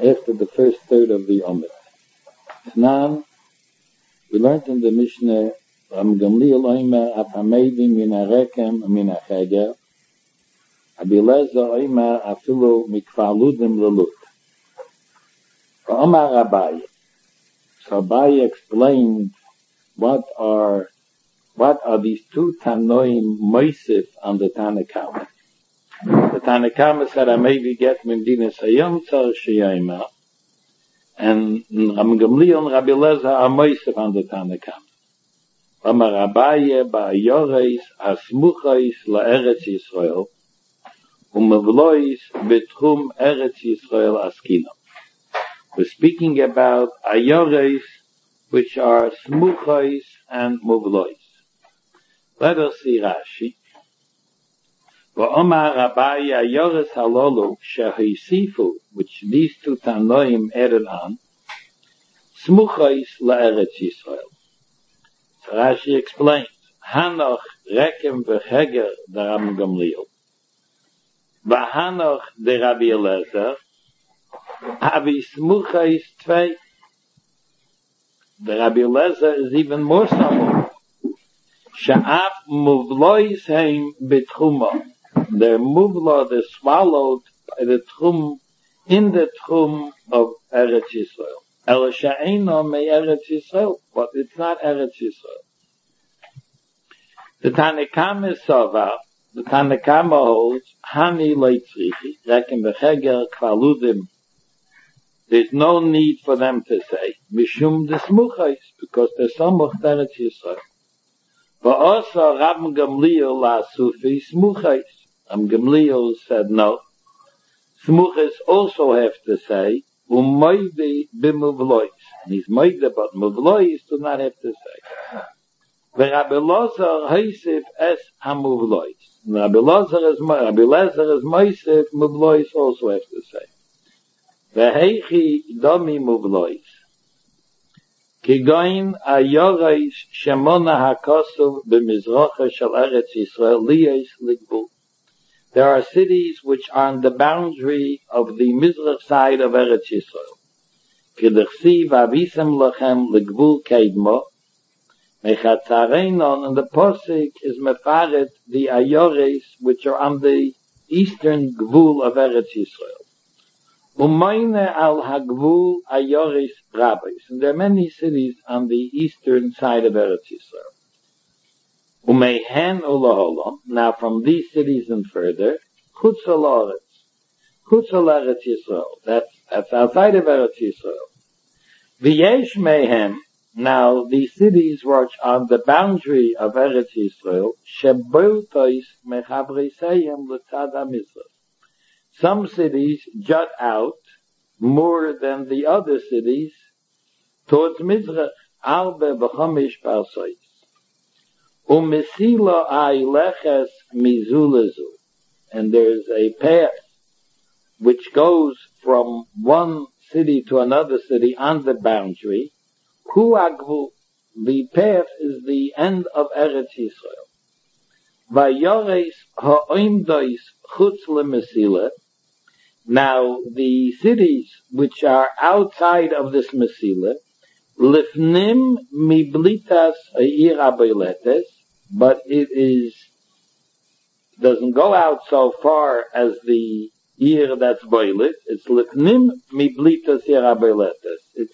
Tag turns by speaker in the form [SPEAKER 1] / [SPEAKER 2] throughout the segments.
[SPEAKER 1] after the first third of the Omer. Now, we learned in the Mishnah, Ram Gamliel Omer, Afamedim min harekem min hacheger, Rabbi Eliezer Omer, Afilu mikfar ludim lelut. Omar Abaye. So Abaye explained what are these two Tanoim Moisif on the Tanakama. The Tanakama said, I maybe get Mendina Sayom Tzar Sheyayma, and Ram Gamliel and Rabbi Eliezer are Moisif on the Tanakama. Omar Abaye Ba'ayoreis Asmuchais LaEretz Yisrael Umevlois Betchum Eretz Yisrael Askino. We're speaking about Ayoreis, which are Smuchais and Muvlois. Let us see Rashi. V'omar Abaye Ayoreis halolu shehisifu, which these two Tanoim added on, Smuchais LaEretz Yisrael. So Rashi explains, Hanoch Rekem v'Cheger the Ram Gamliel, V'Hanoch the Rabbi Eliezer, Avi Smuchais Tvei. The Rabbi Eliezer is even more somber. Sha'af Muvlois Heim Betchuma. They're Muvlo, they're swallowed by the Tchum, in the Tchum of Eretz Yisrael. El Sha'eino me Eretz Yisrael, but it's not Eretz Yisrael. The Tanakama is Sava. The Tanakama holds Hani Leitzrichi, Rekem V'Cheger Kvaludim. There's no need for them to say Mishum Desmuchais, because they're Samuch Eretz Yisrael. But also Rab Gamliel La Sufi Smuchais. Rab Gamliel said no. Smuchais also have to say Umoide B'Muvlois. And he's Moide, but Muvlois do not have to say. Rabbi Eliezer Heisif es HaMuvlois. Rabbi Eliezer is Moisef, Muvlois also have to say. V'heichi domi muvlois. Kigoin ayoreis shemona hakosov b'mizrocha shel Eretz Yisrael liyes ligbul. There are cities which are on the boundary of the Mizrach side of Eretz Yisrael. K'dechsiv avisem lachem ligbul keidmo. Mechatzareinon, and the posik is mefaret the ayoreis which are on the eastern gvul of Eretz Yisrael. Umayne al hagvul ayoris rabbis, and there are many cities on the eastern side of Eretz Yisrael. Umeihen ulaholom. Now, from these cities and further, chutz al Eretz Yisrael. That's outside of Eretz Yisrael. V'yesh mehem. Now, these cities which are on the boundary of Eretz Yisrael, sheboltois mechabrisayim l'tzad hamizrach. Some cities jut out more than the other cities towards Mizrach, Arbe B'chomish Parsois. Umesila Aileches Mizulezu. And there's a path which goes from one city to another city on the boundary. Hu Agvu. The path is the end of Eretz Yisrael. Vayores ha'oimdois chutz le'mesila. Now, the cities which are outside of this Mesila, lifnim miblitas ha'ir ha'boiletes, but doesn't go out so far as the ir that's boilet. It's lifnim miblitas ha'ir ha'boiletes.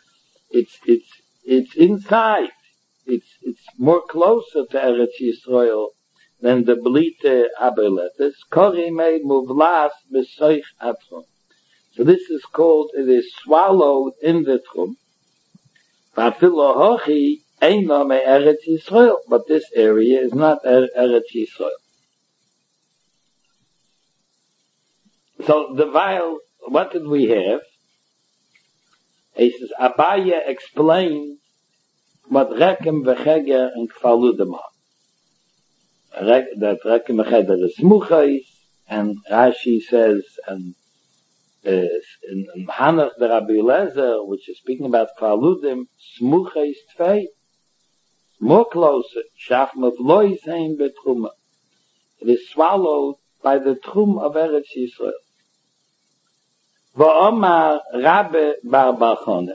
[SPEAKER 1] It's inside. It's more closer to Eretz Yisrael than the Blite Abeletes, Kori made Muvlas Besoich Atchum. So this is called, it is swallowed in the Tchum. Vafilo Hochi Eino me Eretz Yisrael, but this area is not Eretz Yisrael. So the vial, what did we have? He says, Abaye explained what Rekem V'Cheger and Kfaludim are. That Rekem V'Cheger is Smuchais, and Rashi says, and in Hanoch the Rabbi Eliezer, which is speaking about Kfaludim, Smuchais Tvei, more closer, Shaf Mevlois Hein Betchuma. It is swallowed by the Tchum of Eretz Yisrael. V'omar Rabbe Bar Bar Chona,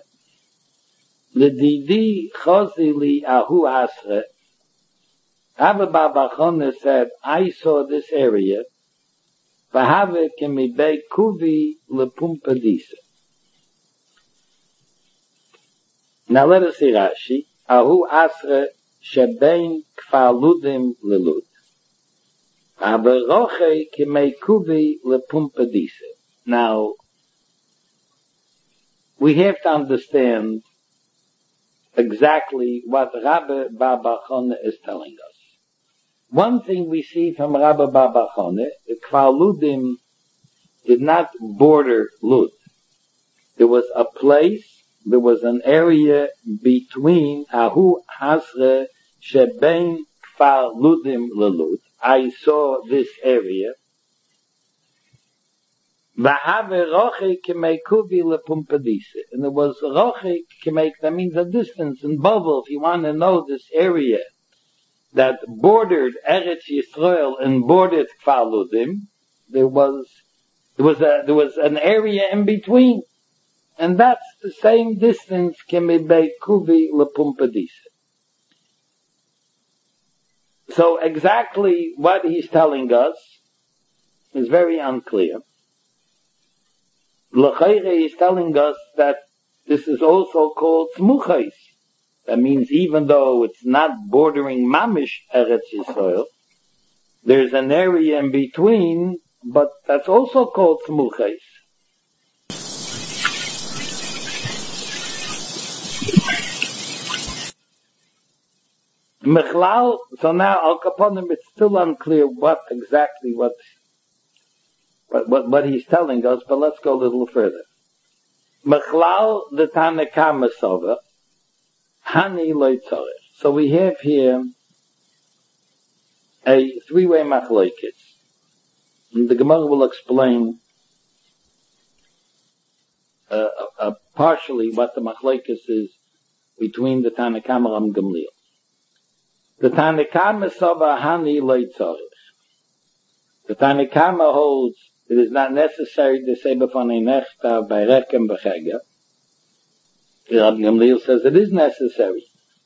[SPEAKER 1] L'didi chozi li ahu asre. Rabbe Bar Bar Chona said, I saw this area, v'have kemibei kuvi lepumpadisa. Now let us see Rashi. Ahu asre shebein kfar ludim lelud. Aberoche kemei kuvi lepumpadisa. Now, we have to understand exactly what Rabbe Bar Bar Chona is telling us. One thing we see from Rabbe Bar Bar Chona, the Kfar Ludim did not border Lud. There was a place, there was an area between Ahu Hasre Shebein Kfar Ludim Lelud. I saw this area. And it was rochik kemek, that means a distance in Babel. If you want to know this area that bordered Eretz Yisrael and bordered Kfar Ludim, there was an area in between, and that's the same distance kemei kuvi lepumpadisa. So exactly what he's telling us is very unclear. L'chayre is telling us that this is also called smuchais. That means even though it's not bordering mamish Eretz Yisrael, there's an area in between, but that's also called smuchais. Mechlal, so now Al Kaponim, it's still unclear what he's telling us, but let's go a little further. Mechlal the Tanakama Sova, Hani Lo Tzorech. So we have here a three-way machlokes. And the Gemara will explain partially what the machlokes is between the Tanakama and Gamliel. The Tanakama Sova Hani Lo Tzorech. The Tanakama holds it is not necessary to say b'fanei nechtav by rekem b'chega. Rabbi Gamliel says it is necessary.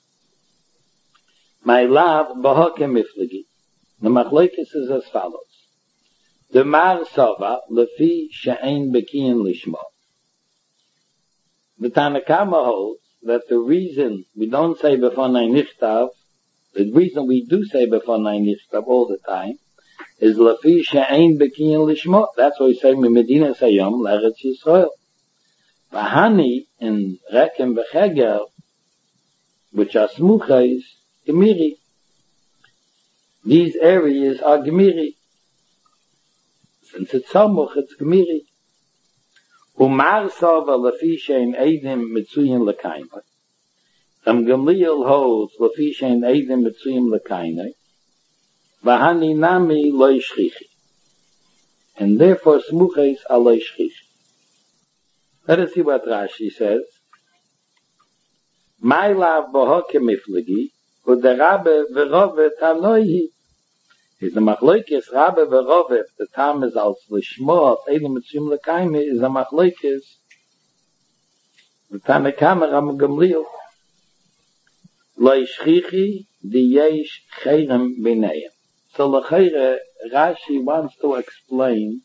[SPEAKER 1] My love b'hokem miflegi. The machlokes is as follows. The Mar Sova lefi she'ein bekiyin lishma. The Tanakama holds that the reason we don't say b'fanei nechtav, the reason we do say b'fanei nechtav all the time, is lafi she'ein bekiyin lishma. That's why we say Medina Sayom l'Eretz Yisrael. V'hani in Rekem v'Cheger, which are smuchais, gemiri. These areas are gemiri. Since it's samuch, it's gemiri. Umar sava lafi she'ein eidim mitzuyin l'kainai. Gamliel holds lafi she'ein eidim mitzuyin l'kainai. V'hani nami lo yishchichi. And therefore smuchais are lo yishchichi. Let us see what Rashi says. My love bohoke miflegi, u'derabbe v'rove tanoihi. Is the machlokes rabbe v'rove, if the tam is als lishmo, als eidim mitzuyim l'kaime, is the machlokes, the Tanakama Ram Gamliel, lo yishchichi di yesh cherem b'neihem. So l'chayre, Rashi wants to explain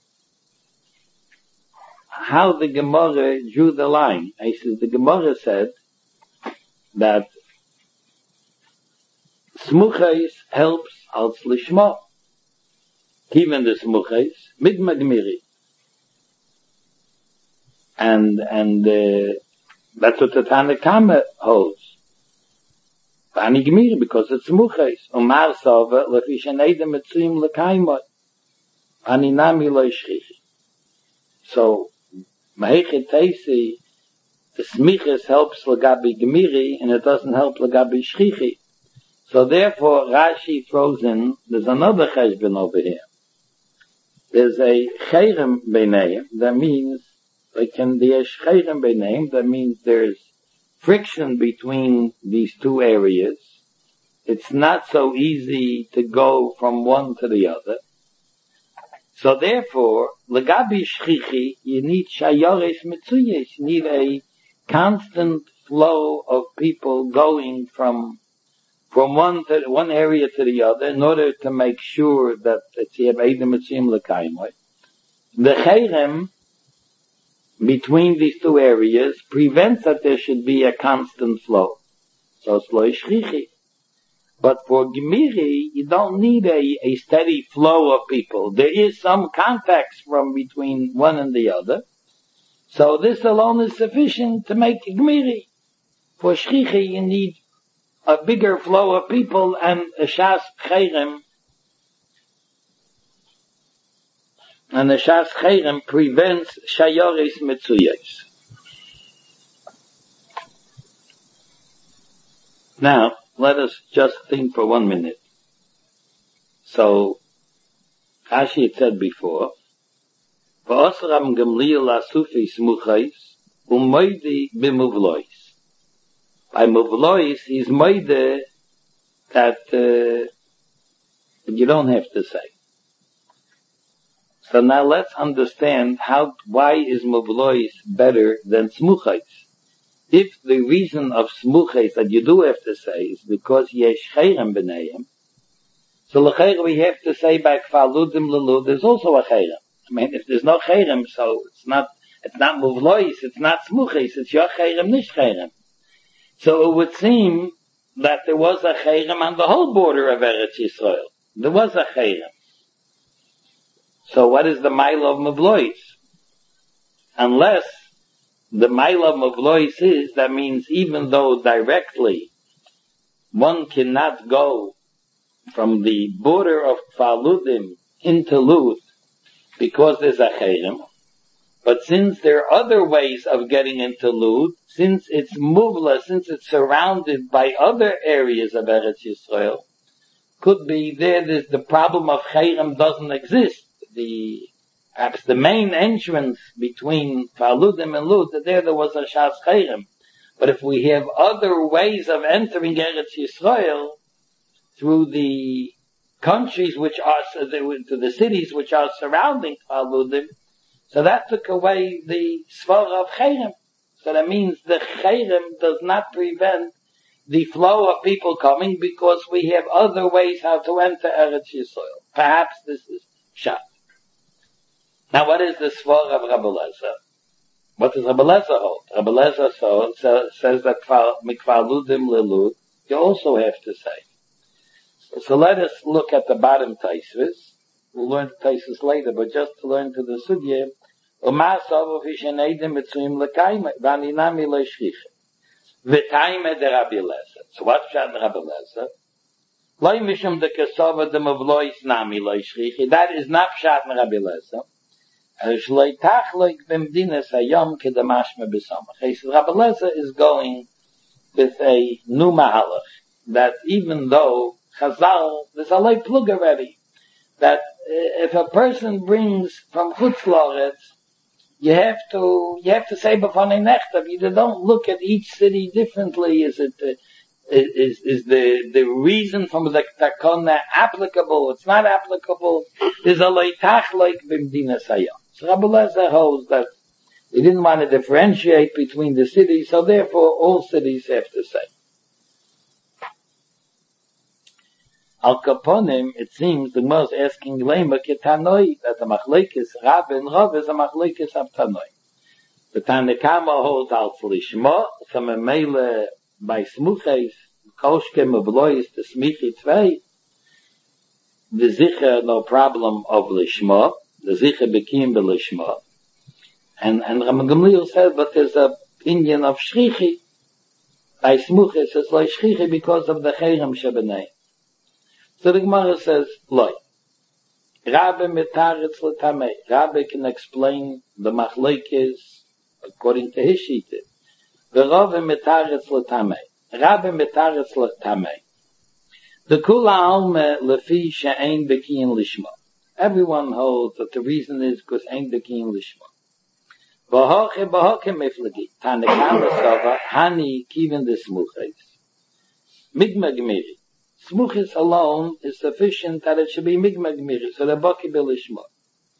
[SPEAKER 1] how the Gemara drew the line. He says the Gemara said that smuchais helps als lishma. Even the smuchais mit magmiri. And that's what the Tanakama holds. Ani gemiri, because it's smuchais. Umar sava lefi she'ein mitzuyim l'kaimot. Ani nami lo yishchichi. So Mahechet Teisi, the smichas helps l'gabi gemiri, and it doesn't help l'gabi shchichi. So therefore, Rashi throws in, there's another cheshbon over here. There's a cherem b'neihem, that means, like in the cherem b'neihem, that means there's friction between these two areas. It's not so easy to go from one to the other. So therefore, legabi shchichi, you need shayares mitzuyes, you need a constant flow of people going from one area to the other in order to make sure that it's Eidim Mitzuyim L'Kaimoi. The Cherem between these two areas prevents that there should be a constant flow. So it's lo shchichi. But for Gemiri, you don't need a steady flow of people. There is some context from between one and the other. So this alone is sufficient to make Gemiri. For Shchichi, you need a bigger flow of people, and a Shas Cherem, prevents Shayoris Mitzuyes. Now, let us just think for 1 minute. So, as she had said before, V'osram Gamliel Asufi Smuchais, Umoidi B'muvlois. By Muvlois, he's moide that you don't have to say. So now let's understand why is Muvlois better than Smuchais? If the reason of Smuchais that you do have to say is because Yesh Cherem B'neihem, so l'cheir we have to say by Kfaludim Lelud, there's also a Cherem. I mean, if there's no Cherem, so it's not Muvlois, it's not Smuchais, it's Yoch Cherem, Nish Cherem. So it would seem that there was a Cherem on the whole border of Eretz Yisrael. There was a Cherem. So what is the mile of Mavlois? Unless the mile of Mavlois is, that means even though directly one cannot go from the border of Faludim into Lud because there's a Cherem, but since there are other ways of getting into Lud, since it's Muvla, since it's surrounded by other areas of Eretz Yisrael, could be there's the problem of Cherem doesn't exist. Perhaps the main entrance between Faludim and Lud, there was a Shas Cherem. But if we have other ways of entering Eretz Yisrael through the countries which are, to the cities which are surrounding Faludim, so that took away the Svar of Cherem. So that means the Cherem does not prevent the flow of people coming because we have other ways how to enter Eretz Yisrael. Perhaps this is Pshat. Now what is the Svar of Rabbi Lezer? What does Rabbi Lezer hold? Rabbi Lezer says that Mikvaludim Lelud, you also have to say. So let us look at the bottom Taisvis. We'll learn the Taisvis later, but just to learn to the Sugya, Umasav Vishaneidim Mitzuim Lekaime, Vaninami Leishriche. V'taime de Rabbi Lezer. So what's Pshat in Rabbi Lezer? Loi Mishum de Kesova de Mavlois Nami Leishriche. That is not Pshat in Rabbi Lezer. Shloi Tachlik B'mdinas Hayom Kedamashme B'samach. He says Rabbi Lezer is going with a new mahalach, that even though Chazal, there's a lay plug already, that if a person brings from Chutz La'aretz, you have to say b'fanei nechtav. You don't look at each city differently. Is the reason from the takona applicable? It's not applicable. There's a leitach like b'mdinas hayom. So Rabbi Lezer holds that he didn't want to differentiate between the cities, so therefore all cities have to say. Al Kaponim, it seems, the Gemara is asking Lema Ketanoi, that the Machlekes Rab and Rav is a Machlekes of Tanoi. The Tanakama holds Al Lishma, from a Mele by Smuches, Koshke Mevlois, the Smichi Tvei, the Zicher, no problem of Lishma, the Zicher became the Lishma. And Ram Gamliel said, but there's a Indian of Shrichi, by Smuches, it's like Shrichi because of the Cherem Shebenei. So the Gemara says, Loi. Rabbi mitaretz l'tamei. Rabbi can explain the machlekes according to his shita. V'Rave mitaretz l'tamei. Rabbi mitaretz l'tamei. The kula alme lefi she'ein bekiyin lishma. Everyone holds that the reason is because ein bekiyin lishma. V'hoche miflagi. Tanekama sava hani kivin de smuches. Migma gemiri. Smuchis alone is sufficient that it should be migma gemiri, so the baki bilishma.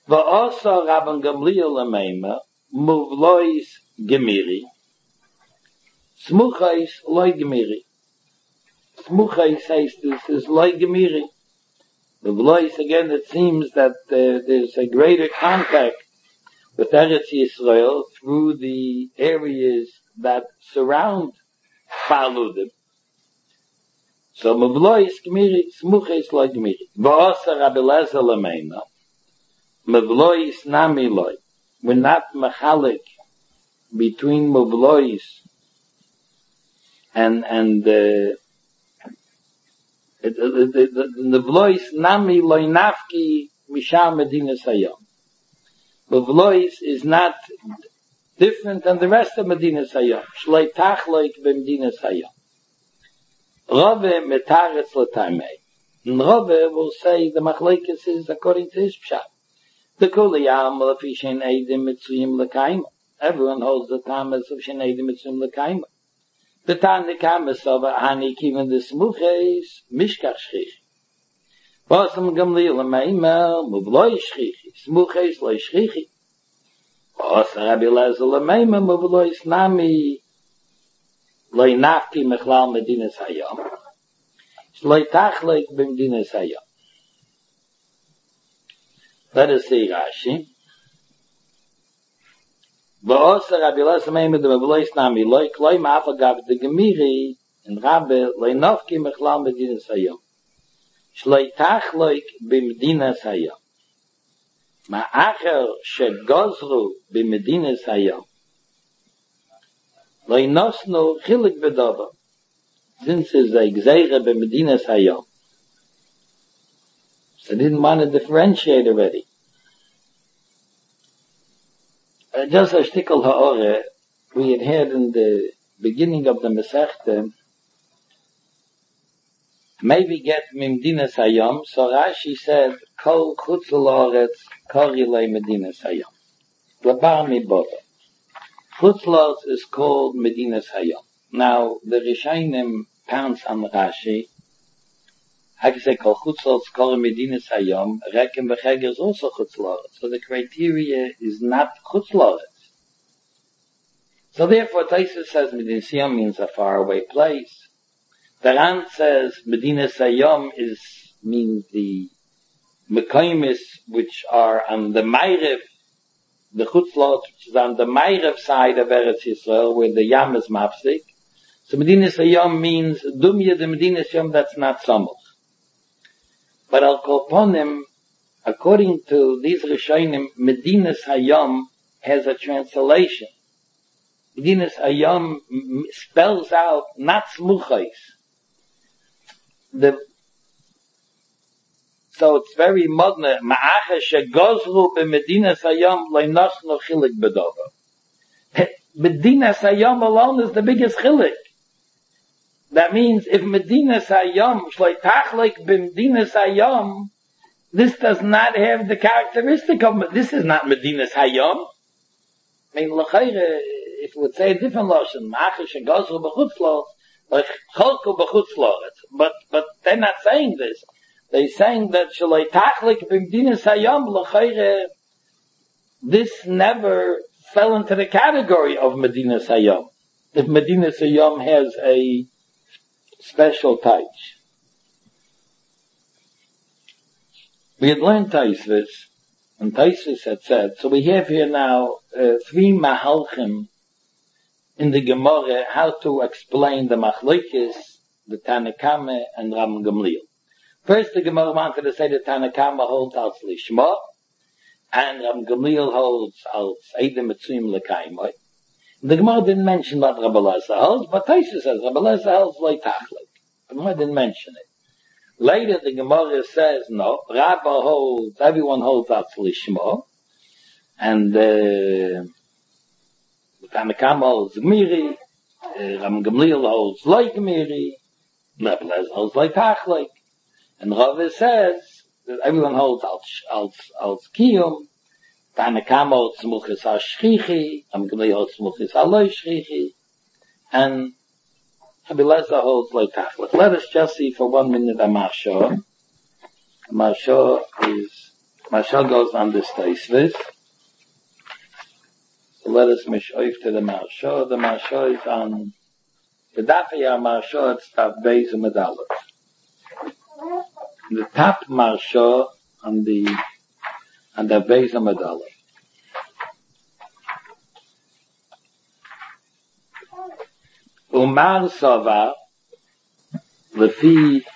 [SPEAKER 1] Va'asa Rabban Gamliel Ameima, Muvlois Gemiri, Smuchais Loi Gemiri. Smuchais says this is Loi Gemiri. Muvlois, again, it seems that there's a greater contact with Eretz Yisrael through the areas that surround Faludim. So Muvlois Gemiri, Smuchais Loi Gemiri. Va'asa Rabbi Lezer Lameina, Muvlois Nami Loi. We're not machalik between Muvlois and the Vlois Nami Loi Nafki Mishar Medina Sayam. Muvlois is not different than the rest of Medina Sayam. Shlei Tachloik B'Medina Sayam. Rove Metaretz L'Taimei. And Rove will say the machlekes is according to his pshat. The Kuliyam Lafi Shen Eidim Mitzuyim L'Kaima. Everyone holds the Tamas of Shen Eidim Mitzuyim L'Kaima. The Tanikamas of Hani Kivan the Smuches Mishkach Shchichi. Vasam Gamliel L'Meima Muvloi Shchichi. Smuches Loi Shchichi. Vasa Rabbi Lezer L'Meima Muvlois Nami Loi Nafki Mechlal Medina Sayam. Shloi Tachleik B'Medina Sayam. Let us see Rashi. Va'osa Rabbi Lezer L'Meima the Muvlois Nami Loi Kloi Ma'afagav the Gemiri and Rabbi Loi Nafki Mechlal Medina Sayam. Shloi Tachleik B'Medina Sayam. Ma'acher shegozru b'Medina Sayam. Lo inosnu chilik b'dover. Since it's a gzeira b'Medina Sayam. So they didn't want to differentiate already. Just a shtickle ha'ore, we had heard in the beginning of the Masechta, maybe get Medina Sayam, so Rashi said, Kol Chutzul Haaretz Korilei Medina Sayam. Labar mi Boda. Chutzul is called Medina Sayam. Now, the Rishonim pounce on Rashi. I can say Kol Chutzul is called Medina Sayam. Rekem B'Cheger is also Chutzul. So the criteria is not Chutzul. So therefore, Taisus says Medina Sayam means a faraway place. The Ran says Medina Sayam means the Mekaimis which are on the Ma'ariv, the Chutzlot, which is on the Ma'ariv side of Eretz Yisrael, where the Yam is mafsik. So Medina Sayam means Dumya the Medina Sayam, that's not Samuch. But Al Kolponim, according to these Rishonim, Medina Sayam has a translation. Medina Sayam spells out not Smuchais. So it's very modern. Ma'acha shegozru b'Medina Sayam leinosnu chilik b'dover. Medina Sayam alone is the biggest chilik. That means if Medina Sayam shloi tachlik b'Medina Sayam, this does not have the characteristic of. This is not Medina Sayam. I mean, l'chayre, if we would say a different lashon, ma'acha shegozru b'chutzlos, like cholku b'chutzlos. But they're not saying this. They're saying that Shalai Tachlik B'Medina Sayam L'chayre, this never fell into the category of Medina Sayam. If Medina Sayam has a special touch. We had learned Taisvis, and Taisvis had said, so we have here now 3 Mahalchim in the Gemara, how to explain the Machlokes, the Tanakame, and Rabban Gamliel. First, the Gemara wanted to say that Tanakame holds als Lishma, and Rabban Gamliel holds als Eidim Mitzuyim L'Kaimoi. The Gemara didn't mention what Rabbi Lezer holds, but Taisha says Rabbi Lezer holds Loi Tachlik. The Gemara didn't mention it. Later, the Gemara says, no, Rabbi holds, everyone holds als Lishma, and Tanakame holds Gemiri, Rabban Gamliel holds Loi Gemiri, Rabbi Lezer holds Loi Tachlik. And Rava says that everyone holds als Kiyum, Tanakame holds Smuchis HaShchichi, Rabban Gamliel holds Smuchis HaLoi Shchichi, and Rabbi Lezer holds Loi Tachlik. Let us just see for 1 minute a Marsha. Marsha is Mashal goes on this Taisvis. So let us mishoif to the Marsha. The Marsha is on the Dafaya Marsha. It's top Beis Medalot. The top Marsha on the Beis Medalot. Umar Sava Lefi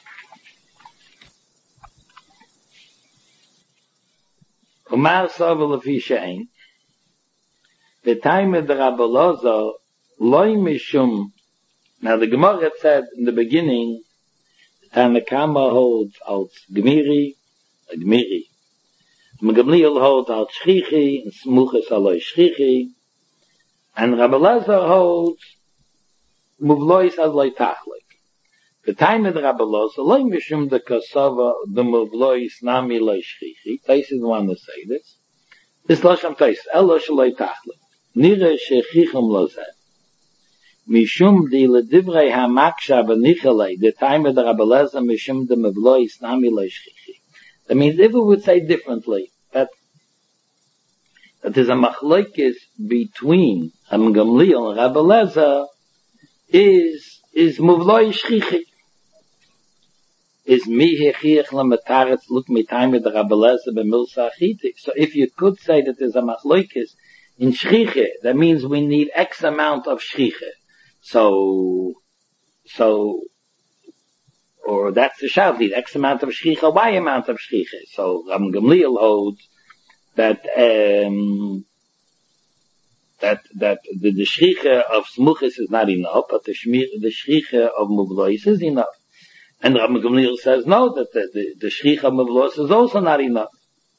[SPEAKER 1] Umar Sava Lefi Shein. The time of the Rabbi Loza Loi Mishum. Now the Gemara said in the beginning, Tanakama holds als Gmiri, Gmiri. Gamliel holds als Shchichi, and Smuchas aloi Shchichi. And Rabbi Loza holds Muvlois aloi Tachlik. The time of the Rabbi Loza Loi Mishum the Kosova the Muvlois Nami loi Shchichi. Tais is the one to say this. This Lasham Tais, Elosh aloi Tachlik. Nire Shechichum Lozeh. Mishum di ledivrei hamaksha b'nichalei, the time of the Rabbi Lezer, mishum de mevlois nami leishchichi. That means if we would say differently, that there's a machlokes between Gamliel and Rabbi Lezer is mevloi shchichi. Is mi hechiach lemetaretz look me time of the Rabbi Lezer b'milsa achiti. So if you could say that there's a machlokes in shchiche, that means we need X amount of shchiche. So, or that's the Shavli, X amount of shchicha, Y amount of shchicha. So, Gamliel holds that, the shchicha of smuchis is not enough, but the shchicha of muvlois is enough. And Gamliel says no, that the shchicha of muvlois is also not enough.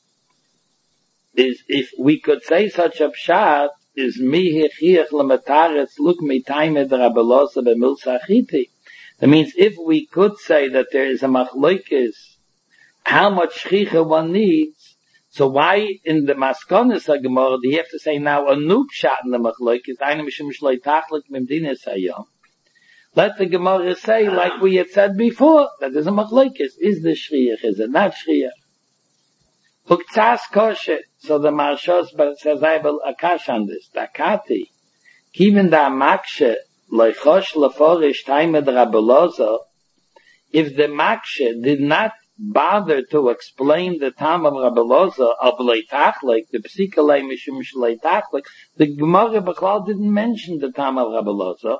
[SPEAKER 1] If we could say such a pshat, is mi hechiach lemetaretz look me time the Rabbi Loza b'milsa achiti. That means if we could say that there is a machlokes, how much shchicha one needs, so why in the maskonis haGemara do you have to say now a new pshat in the machlokes? Eine mishum shloi tachlik mimdinis hayom. Let the Gemara say like we had said before that there's a machlokes. Is this shchiach? Is it not shchiach? Uktzas kosher. So the Marshos says I will akash on this. Dakati. Even the makshe leichosh leforish time of Rabbi Loza, if the makshe did not bother to explain the time of Rabbi Loza of leitachlik, the psikalei mishum shleitachlik, the Gemara B'chlal didn't mention the time of Rabbi Loza.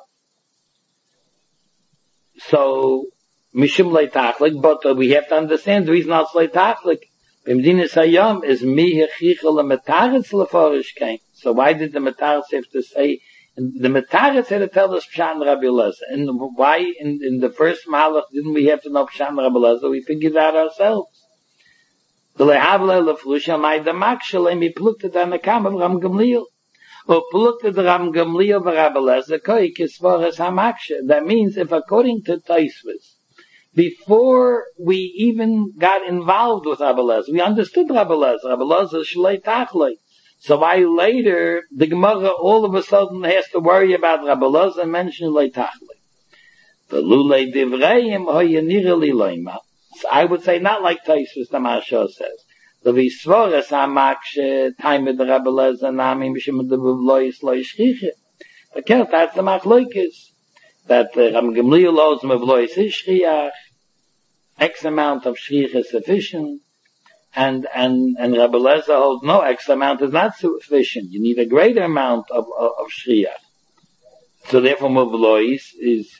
[SPEAKER 1] So mishum leitachlik, but we have to understand the reason not leitachlik. B'mdinis hayom is mi hechicha lemetaretz leforish kain. So why did the metaretz have to say? The metaretz had to tell us pshat Rabbi Lezer. And why in the first malach didn't we have to know pshat Rabbi Lezer? We figured that ourselves. The lehavle lefrusha may the makshel mi plukte the nakam of Ram Gamliel. Or plukte the Ram Gamliel v'Rabbi Lezer koi kisvoras hamakshe. That means if according to Taisvis, before we even got involved with Rabbi Lezer, we understood Rabbi Lezer. Rabbi Lezer shlei tachlei. So why later the Gemara all of a sudden has to worry about Rabbi Lezer and mention lei tachlei? The lulei divreim hoyenireli loima. I would say not like Taisus the Marsha says. The visvoras hamakshe time of the Rabbi Lezer nami mishim the vlois loishchiche. Okay, that's the machlokes. That Ram Gamliel holds mevlois is shchiach, X amount of shchiach is sufficient, and Rabbi Lezer holds no, X amount is not sufficient. You need a greater amount of shchiach. So therefore, mevlois is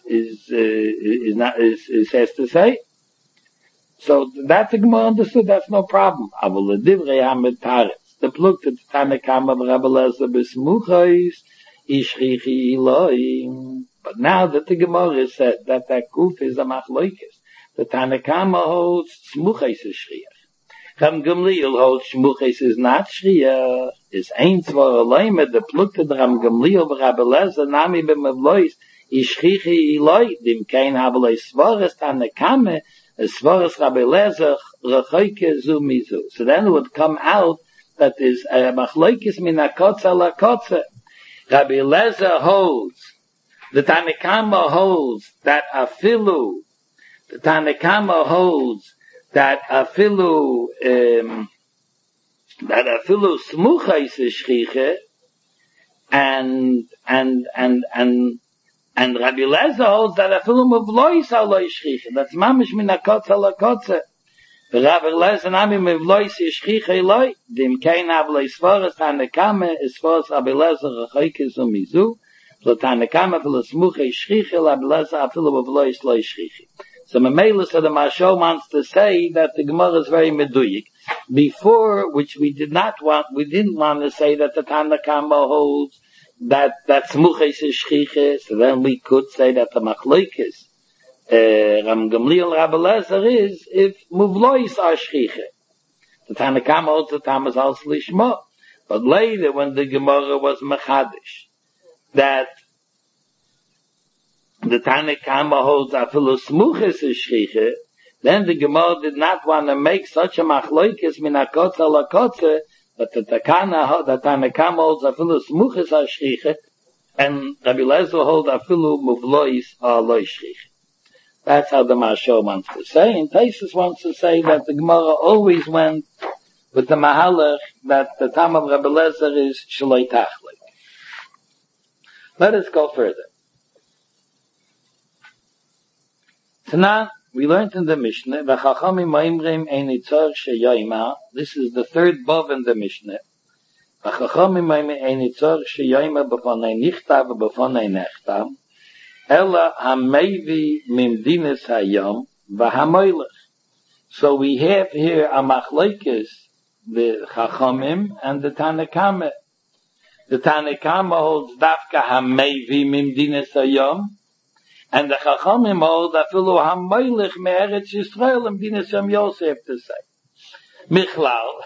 [SPEAKER 1] has to say. So that's the Gemara understood. That's no problem. Avol divrei hametaretz. The pluk to the Tanakam of Rabbi Lezer b'smuchos ishchichi Elohim. But now that the Gemara said that kuf is a machlokes, the Tanakama holds shmuches is shchiach. Ram Gamliel holds shmuches is not shchiach. Is ein tzvar aleime the plukte the Ram Gamliel v'Rabbi Lezer nami b'mevlois ishchichi Eloi dim kein havelei svaras Tanakama svaras Rabbi Lezer rechoike zu mizu. So then it would come out that is a machlokes min hakotza lakotza. Rabbi Lezer holds. The Tanakama holds that afilu that afilu smucha is shchicha, and Rabbi Lezer holds that afilu mevlois aloi shchicha. That's mamish min hakotza lakotza. The Rabbi Lezer nami mevlois shchicha eloi. Dim kein avloi svaras hanekame svaras Rabbi Lezer rechoikes umizu. So hanekame afilu smucha shchicha Rabbi Lezer afilu mevlois loi shchicha. So Mamela said the Mashal wants to say that the Gemara is very meduyik. Before, which we didn't want to say that the Tanakama holds that smuches is shchiche, so then we could say that the machlokes Ram Gamliel Rabbi Lezer is if muvlois are shchiche. The Tanakama holds the Tamas al Lishma. But later when the Gemara was mechadish, that the Tanakama holds afilu smuches is shchiche, then the Gemara did not want to make such a machlokes min hakotza lakotza, but the Tanakama holds afilu smuches is shchiche, and Rabbi Lezer holds afilu muvlois are lo shchiche. That's how the Mashal wants to say. And Taisus wants to say that the Gemara always went with the mahalach that the Tam of Rabbi Lezer is shloi tachlik. Let us go further. Tonight, we learned in the Mishnah, V'chachamim ma'imrim ein itzor sheyoyma. This is the third bov in the Mishnah. V'chachamim ma'imrim ein itzor sheyoyma b'fonei nichtav b'fonei nechtav. Ela hamevi mimdinis hayom v'hamoylech. So we have here a machlokes, the Chachamim and the Tanakama. The Tanakama holds dafka hamevi mimdinis hayom. And the Chachamim hold afilu hamoylech me'eretz Yisrael mimdinis hayom Yosef to say. Michlal.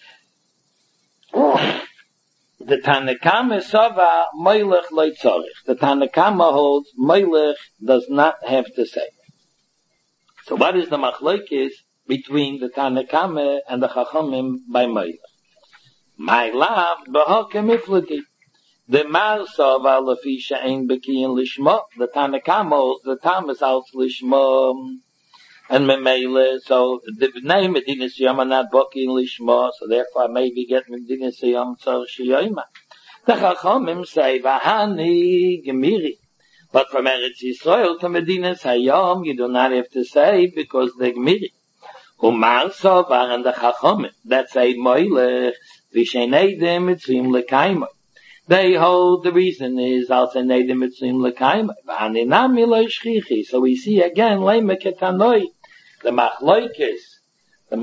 [SPEAKER 1] The Tanakama Sava Moilech Leitzorich. The Tanakama holds Moilech does not have to say. So what is the machlokes between the Tanakama and the Chachamim by Moilech? My love, B'hokem Iflagi. The Mar Sava Lafisha Ein Bekiyin Lishma. The Tanakama holds the Tamas out Lishma. And Memele, so the name Medinas Yom are not Boki in Lishma, so therefore maybe get Medinas Yom Tzor Shiyoma. The Chachamim say, Vahani Gemiri. But from Eretz Yisrael to Medinas Hayom, you do not have to say, because the Gemiri. Umar Sovar and the Chachamim, that say Moilech, Visheneidim Mitzvim Lekaimah. They hold the reason is also Neidim Mitzvim Lekaimah. Vahani Nami Lo Shchichi. So we see again, Leime Ketanoi. The machlokes, the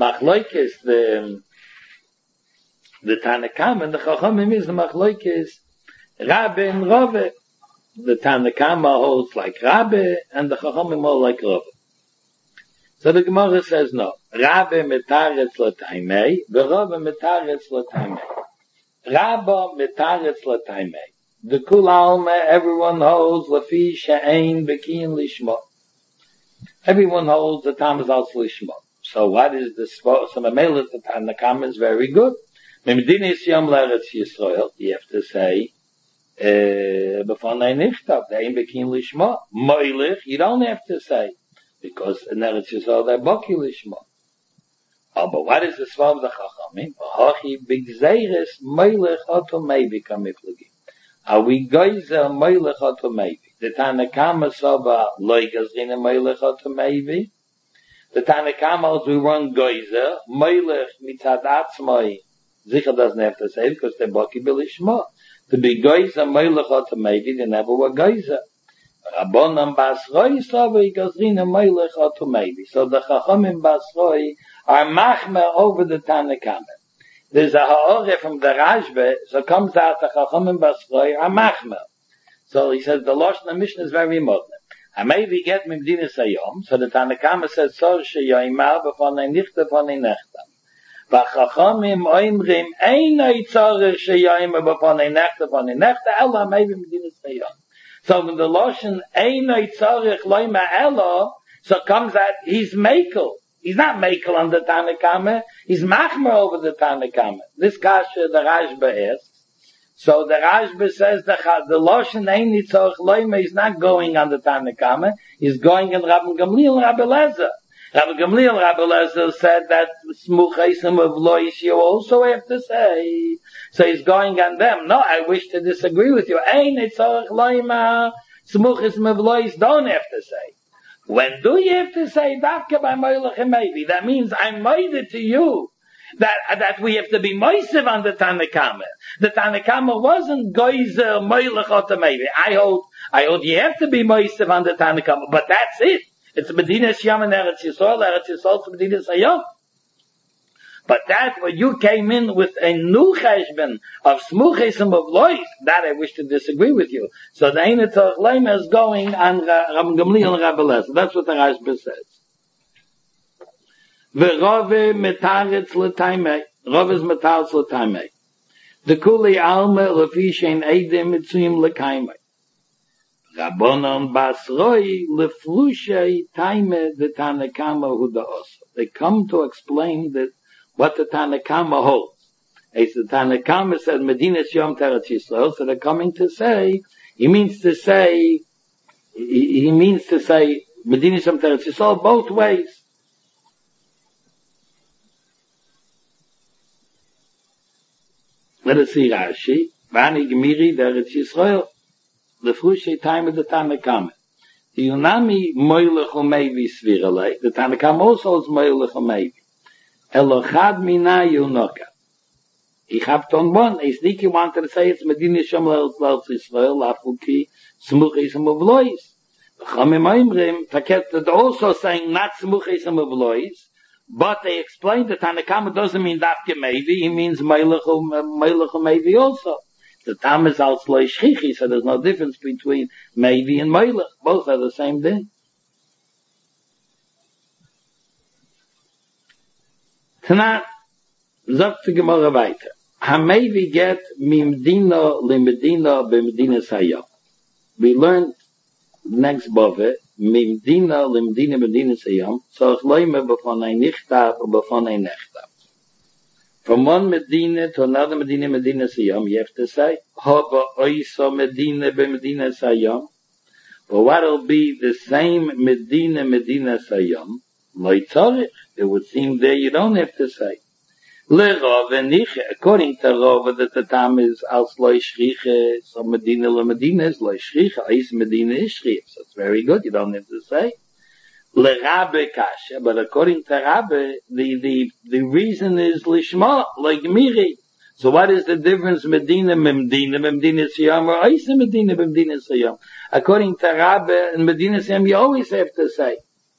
[SPEAKER 1] Tanakama and the Chachamim is the machlokes, Rabbe and Rove. The Tanakama holds like Rabbe and the Chachamim hold like Rove. So the Gemara says no. Rabbe metaretz l'taimei, Rove metaretz l'taimei. Rabbe metaretz l'taimei. The Kul Alma, everyone holds Lafi she'ein bekiyin lishma. Everyone holds the Tamas al Lishma. So what is the spot? So Mamela the Tanakama is very good. Memedinis Yom L'Eretz Yisrael, you have to say, B'fonei Nichtav, they ain't bekin Lishma. Moilech, you don't have to say, because in Eretz Yisrael they're Boki Lishma. Oh, but what is the spot of the Chachamim? V'hochi b'gzeiris Moilech oto maybe kamiflagi. Are we geyser Moilech oto maybe? The Tanakama Saba loy gazrina Moilech oto maybe. The Tanakama we run geyser Moilech mitzad atzmai. Zicha doesn't have to say because they're Boki B'lishma. To be geyser Moilech oto maybe, they never were geyser. Rabbonim Basroi Saba gazrina Moilech oto maybe. So the Chachamim Basroi are machmer over the Tanakama. There's a ha'oreh from the Rashba, so comes out the Chachamim Basroi are machmer. So he says the Lashon Mishnah is very modern. I maybe get Mimdinis Hayom, so the Tanakama says Tzor Sheyoymar b'fonei nichtav b'fonei nechtav. V'chachamim oimrim einay tzorech sheyoymar b'fonei nechtav b'fonei nechtav ela maybe Mimdinis Hayom. So when the Lashon einay tzorech loymar ela, so comes out he's mekel. He's not mekel on the Tanakama, he's machmer over the Tanakama. This kasha the Rashba asks. So the Rashba says the Loshen Eini Tzorech Loime is not going on the Tanakama, he's going in Rabbi Gamliel and Rabbi Lezer. Rabbi Gamliel, Rabbi Lezer said that smuchaisim of lois you also have to say. So he's going on them. No, I wish to disagree with you. Ein etzorach loima smuchaisim of lois don't have to say. When do you have to say dafka by moilach and maybe? That means I made it to you that we have to be moisev on the Tanakama. The Tanakama wasn't goizer moilach or maybe. I hold you have to be moisev on the Tanakama, but that's it. It's Medina Shiyam and Eretz Yisrael to Medina Sayam. But that, when you came in with a new cheshbon of smuchesim of lois, that I wish to disagree with you. So the Ein Tzorach Leima is going on Rabbi Gamliel and Rabbi Lezer. That's what the Rashba says. V'rove metaretz l'taimei. Rove is metaretz l'taimei. The kuli alma lefi shein eidim mitzuyim l'kaimei. Rabbonon basroi leflushei taime the Tanakama hudaosa. They come to explain that what the Tanakama holds. As the Tanakama said, Medina Yom Teretz Yisrael, so they're coming to say, he means to say Medina Yom Teretz Yisrael both ways. Let us see Rashi. Vani Gemiri Teretz Yisrael. The Frushe time of the Tanakama. The Yunami Moilech Umevi Svirale. The Tanakama also is Moilech Umevi. Elochad Mina Yunoka. Ich hab on one. It's Niki wanted to say it's Medina Shomel Lelz Yisrael, Lafuki, Smuchism of Lois. Chomim Oimrim, Taket, also saying not Smuchism of Lois, but they explained that Tanakama doesn't mean Dafke Mevi, he means Moilech Umevi also. The Tam is als Loi Shchichi, so there's no difference between Mevi and Moilech. Both are the same thing. Tonight, sagt die Gemara weiter. Hamevi get mimdina limedina b'medina sayam. We learned next bove, mimdina limedina b'medina sayam, so ich leime b'fon ein nichtav or b'fon ein nechtav. From one Medina to another Medina sayam, you have to say, haba oisa Medina b'medina sayam. But what'll be the same Medina sayam? Leitzarich. It would seem there you don't have to say. Lerov and Niche, according to Rov, that the Tam is als Loi Shriche, so Medina le Medina is Loi Shriche, Ais Medina is Shriche. So it's very good, you don't have to say. Lerabe Kasha, but according to Rabbe, the reason is Lishma, like Miri. So what is the difference Medina Siyam, or Ais Medina Siyam? According to Rabbe, in Medina Siyam you always have to say.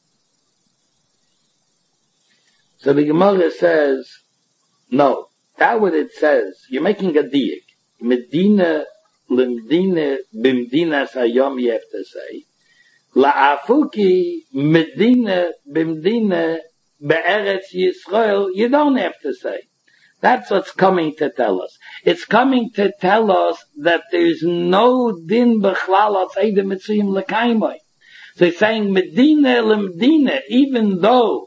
[SPEAKER 1] So the Gemara says, no, that's what it says. You're making a diak. Medina, limdina, bimdina sayom, you have to say. La'afuki, medina, bimdina, be'eretz Yisrael, you don't have to say. That's what's coming to tell us. It's coming to tell us that there's no din b'chlal atzayda mitzuyim l'kaimai. So it's saying medina, limdina, even though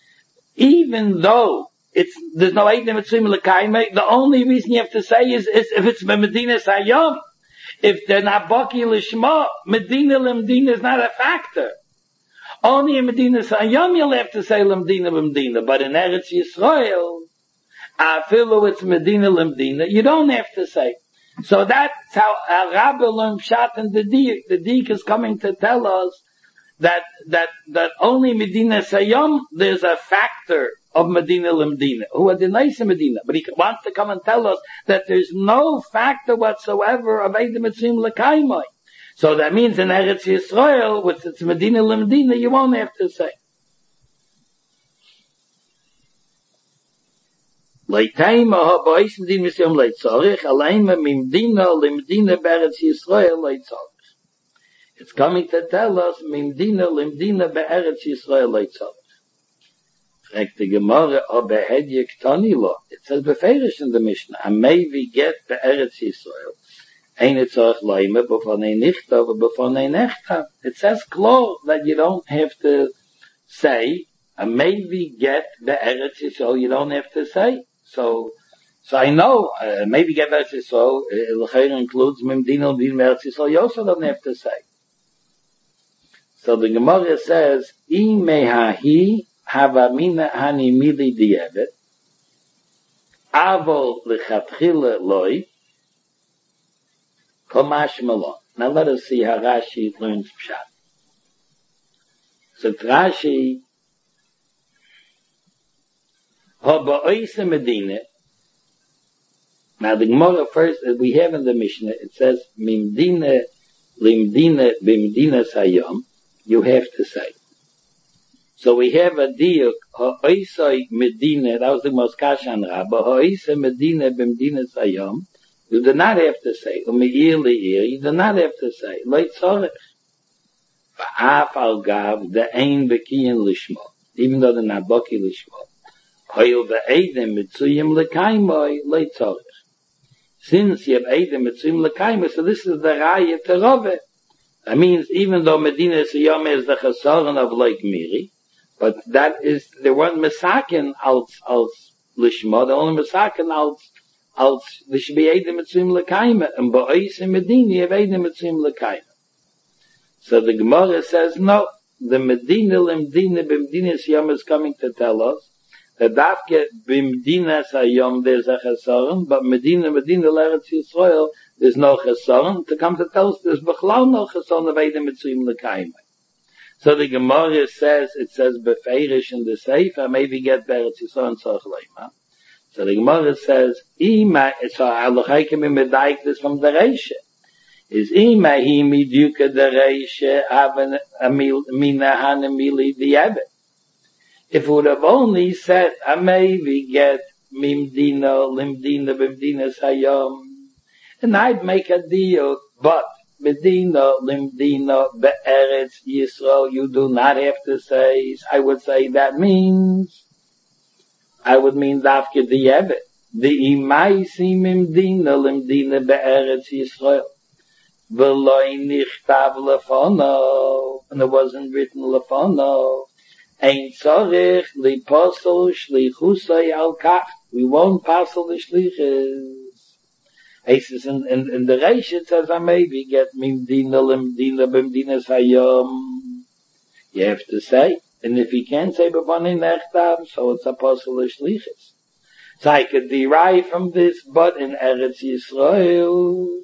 [SPEAKER 1] there's no Eidem Mitzuyim L'Kaimei, the only reason you have to say is if it's Medina Sayom. If they're not Baki L'Shma, Medina L'Mdina is not a factor. Only in Medina Sayom you'll have to say L'Mdina, but in Eretz Yisrael, Afilu it's Medina L'Mdina, you don't have to say. So that's how Rabbi learned Pshat and the Dik. The Dik is coming to tell us that only Medina Sayom, there's a factor of Medina Limdina, who are the nice Medina, but he wants to come and tell us that there's no factor whatsoever of Eidem Mitzuyim L'Kaimai. So that means in Eretz Yisrael, with its Medina Limdina, you won't have to say. Leitaima ha'ba'is Medina Mitzuyim Leitzarich, alaima mimdina limdina be'eretz Yisrael Leitzarich. It's coming to tell us, Mimdina, Limdina, Be'eretz Yisrael, Leitzarich. Fragt the Gemara, Behedye Ktani lo. It says, Beferish in the Mishnah, Amevi get Be'eretz Yisrael. Ein Tzorach Leime, B'fonei Nichtav, B'fonei Nechtav. It says clear that you don't have to say, Amevi get Be'eretz Yisrael, you don't have to say. So I know, maybe get Be'eretz Yisrael, L'cheir includes Mimdina, Limdina, Be'eretz Yisrael, you also don't have to say. So the Gemara says, I mehahi havamina hani mili di'evet, avol lechatchila loi, komash malon. Now let us see how Rashi learns Pshat. So Rashi, Ha'ba'oisa Medina. Now the Gemara first, we have in the Mishnah, it says, Mimdina, Limdina, Bimdina Sayom, you have to say. So we have a diuk, Ha'oisa Medina, that was the most kashan rabba, Ha'oisa Medina, Bimdina Sayom, you do not have to say, Ume'ir li'ir, you do not have to say, Leit Tzorech. Ba'af al-gav, de'ein bekiyin lishmo, even though they're not baki lishmo. Hoyil be'edim mitzuyim l'kaimoi, Leit Tzorech. Since you have edim mitzuyim l'kaimoi, so this is the raya terove. That means even though Medina Siyom is the chesaron of Lake Miri, but that is, they weren't misaken als lishmo, they're only misaken als there should be edim mitzuyim l'kaimoi, and ba'ois in Medina you have edim mitzuyim l'kaimoi. So the Gemara says, no, the Medina Limdina Bimdina Siyom is coming to tell us that Dafke Bimdina Sayom there's a Chesaron, but Medina L'Eretz Yisrael there's no Chesaron. To come to tell us there's Bechlau no Chesaron of Eidem Mitzuyim L'Kaimai. So the Gemara says, it says Befeirish in the Sefer, maybe get Beretz Yisrael Tzorch Leima. So the Gemara says, so Alochaikim Medaik this from the Reisha. Is imahi miduka dereisha aven mina hanemili diabet. If it would have only said, I maybe get mimdina, limdina, bimdina sayom, and I'd make a deal, but medina, limdina, be'eretz Yisrael, you do not have to say, I would say that means, I would mean dafke diabet. The imaisi mimdina, limdina, be'eretz Yisrael. V'loi nichtav lefono, and it wasn't written lefono. Ein tzorich li posel shlichusay al kach. We won't posel the shlichus. He says in the Reish it says, I maybe get mimdina limdina bimdina sayom. You have to say, and if you can't say b'fani nechtav, so it's a posel shlichus. So I could derive from this, but in Eretz Yisrael,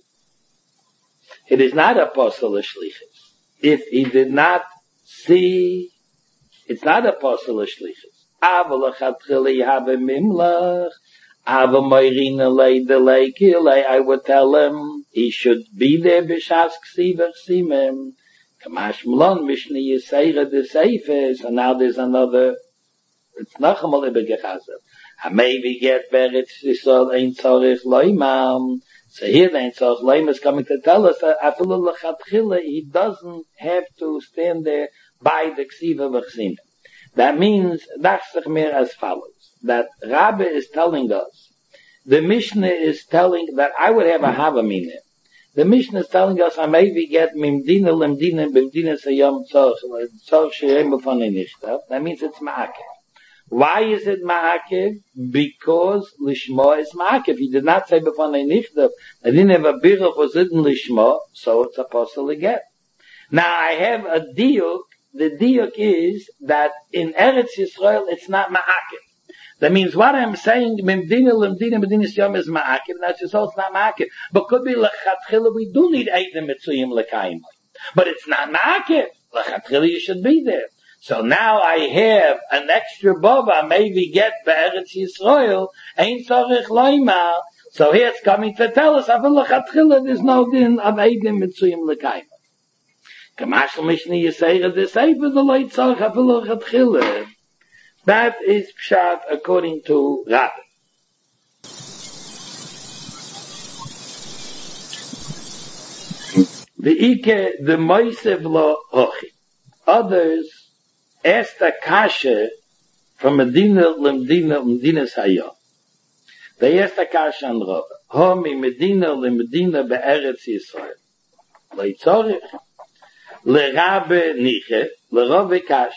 [SPEAKER 1] it is not apostle of shlichus. If he did not see, it's not apostle of shlichus. Ava lechatchili have mimlach, ava moirina leideleikile, I would tell him, he should be there b'shas ksiva chsimim, kamash mlon mishni yiseira de seifes, and now there's another, it's nachamal ibegechazav. I maybe get beretz yisrael ein tzorich loimam. So here the Ein Tzorech Leima is coming to tell us that afilu l'chatchila, he doesn't have to stand there by the ksiva v'chsimim. That means, dachsich mir as follows, that Rabbi is telling us, the Mishnah is telling that I would have a havamina. The Mishnah is telling us I maybe get mimdina limdina bimdina sayom tzorech she'em b'fanei nishtav. That means it's ma'akev. Why is it ma'akev? Because lishma is ma'akev. He did not say b'fanei nishtav. I didn't have a biruch was it in lishma, so it's apostle again. Now I have a diuk. The diuk is that in Eretz Yisrael it's not ma'akev. That means what I'm saying, Mimdina, Limdina, Medina Siyam is ma'akev, and that's just all, it's not ma'akev. But could be L'chatchila, we do need Eidem Mitzuyim L'kaim. But it's not ma'akev. L'chatchila, you should be there. So now I have an extra bova, maybe get Be'eretz Yisrael, Ein Tzorich Loima. So here it's coming to tell us, Avil L'chatchila, there's no din of Eidem Mitzuyim L'kaim. Kamashal Mishni Yisayra, the Sefer, the Leit Tzorich, Avil L'chatchila. That is Pshat according to Rabbi. The Moisev lo Hochi. Others asked a kasha from Medina Sayom. They asked a kasha on Rava. Homi Medina be'eretz Yisrael. Leitzorich. L'Rabbe Niche. L'Rave kasha.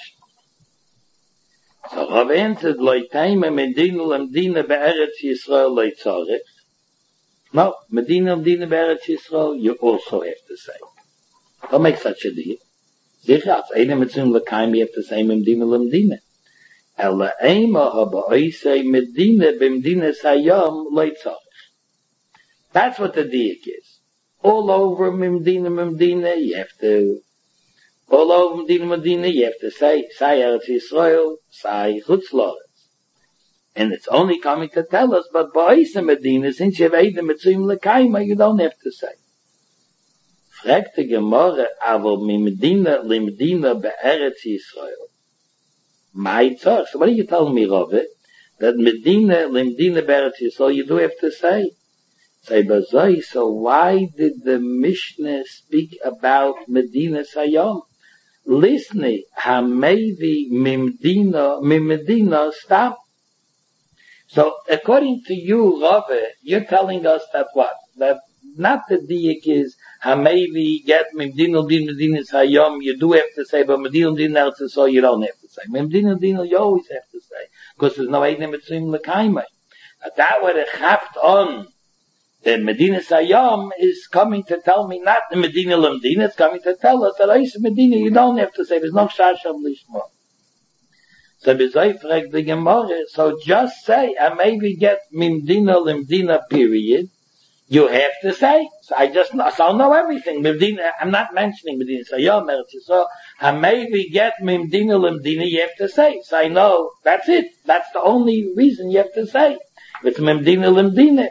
[SPEAKER 1] So Rav answered, Loitaima Medina Lemdina Be'eretz Yisrael Leitzorich. No, Medina Lemdina Be'eretz Yisrael, you also have to say. Don't make such a deal. Zichas, Eidem Mitzvim L'Kaim, you have to say Medina Lemdina. Ela ema haba oisei medina b'medina sayom leitzach. That's what the diak is. All over Medina, you have to, all over Medina, you have to say Eretz Yisrael, say Chutz La'aretz. And it's only coming to tell us, but Ba'isa Medina, since you've Eidem Mitzuyim L'Kaima, you don't have to say. Fragt die Gemara, aber Medina be'eretz Yisrael. My tzach. So what are you telling me, Rove? That Medina be'eretz Yisrael, you do have to say. So why did the Mishnah speak about Medina Sayom? Listen, Hamevi Medina stop. So according to you, Rave, you're telling us that what? That not the diak is Hamevi get Medina Sayom, you do have to say, but Medina so you don't have to say. Medina you always have to say, because there's no Eidem Mitzuyim L'Kaimai. That would have chapped on. The Medina Sayom is coming to tell me not the Medina Lamdina, it's coming to tell us that Ois Medina, you don't have to say, there's no Shasham Lishma. So Bezoi fragt the Gemara, so just say, I maybe get Medina Lamdina period, you have to say. So I'll know everything. Medina, I'm not mentioning Medina Sayom, Eretz Yisrael, I maybe get Medina Lamdina, you have to say. So I know, that's it. That's the only reason you have to say. It's Medina Lamdina.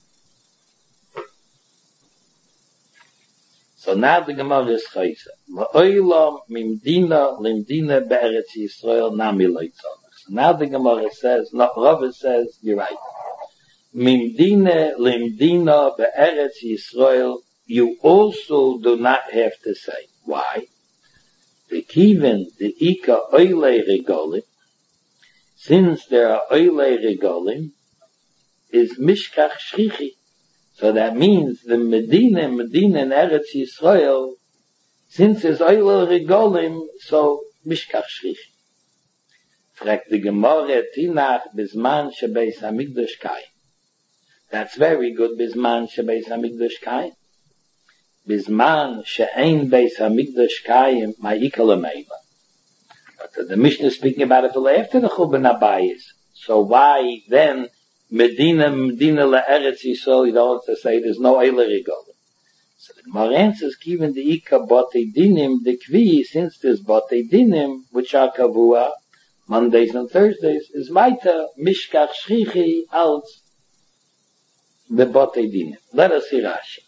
[SPEAKER 1] So now the Gemara is chaysa. Ma'olam mimdina limdina be'eretz Yisrael nami leitzonach. So now the Gemara says, no, Rava says, you're right. Mimdina limdina be'eretz Yisrael, you also do not have to say. Why? The kiven, the ika oile regolim, since there are oile regolim, is mishkach shrichi. So that means the Medina and Eretz Yisrael, since it's Oile Regolim, so Mishkach Shrich. Fragt the Gemara, Tinach, Bisman Shebeis HaMikdash Kaim. That's very good, Bisman Shebeis HaMikdash Kaim. Bisman She'ein Beis HaMikdash Kaim, Ma'ikal Ameiva. But the Mishnah is speaking about it after the Churban Abayis. So why then Medina la'eretz Yisrael, you don't have to say there's no Eile Regolim. So the Gemara answers, given the Ika Botei Dinim, the Kvi, since there's Botei Dinim, which are Kavua, Mondays and Thursdays, is weiter Mishkach Shrichi als the Botei Dinim. Let us see Rashi.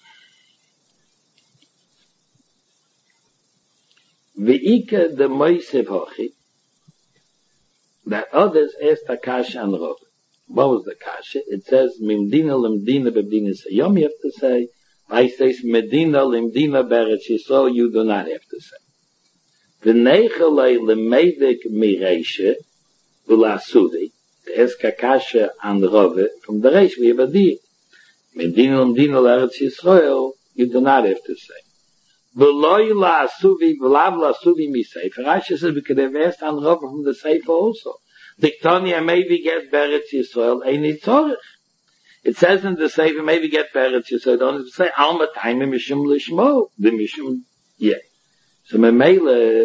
[SPEAKER 1] V'Ika the Moisev Hochi, that others asked Akasha and Rov. What was the kasha? It says, Mimdina limdina b'mdina sayom, you have to say. I say, Medina limdina be'eretz Yisrael, you do not have to say. V'nechalei lemedek mireishe, v'lasudi, to ask a kasha and Rove, from the Reish, we have a deal. Medina limdina be'eretz Yisrael, you do not have to say. V'loi la'asuvi, v'lav la'asuvi mi-sefer. Rashi says, we could have asked and Rove from the sefer also. Diktonia maybe get Beretz Yisrael, ain't tzorich. It says in the Sefer, maybe get Beretz Yisrael, don't have to say, Alma Taime Mishum Lishmo, the Mishum, yeah. So Memele,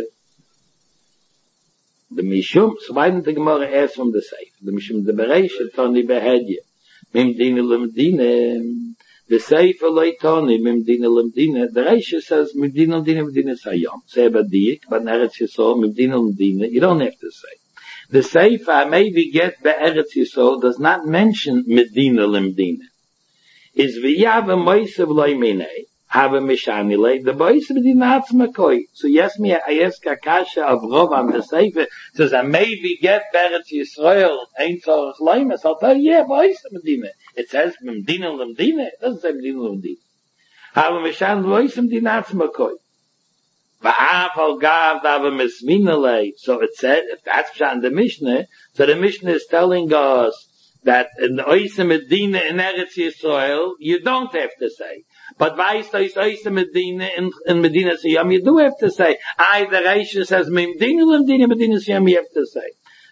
[SPEAKER 1] the Mishum, so why didn't the Gemara ask from the Sefer? The Mishum, the Bereish, Toni Behedye, Mimdina Lemdina, the Sefer Leitoni, Mimdina Lemdina, the Reish says, Mimdina Lemdina Sayom, Seba Diik, but Eretz Yisrael, Mimdina Lemdina, you don't have to say. The Sefer maybe get be'eretz Yisrael does not mention Medina Limdina. Is v'yava moisev loy minei, have a mishanile, the bois Medina atzmakoi. So yes, I ask Akasha of Rov on the Sefer, says I maybe get be'eretz Yisrael, ain't tzorach loimes. I'll tell you, yeah, bois Medina. It says Medina Limdina, it doesn't say Medina Limdina. Have a mishan bois Medina atzmakoi. So it said, if that's in the Mishnah, so the Mishnah is telling us that in the Oisa Medina in Eretz Yisrael, you don't have to say. But Oisa Medina in Medina Siyam, you do have to say. The Reish says, Medina Siyam, you have to say.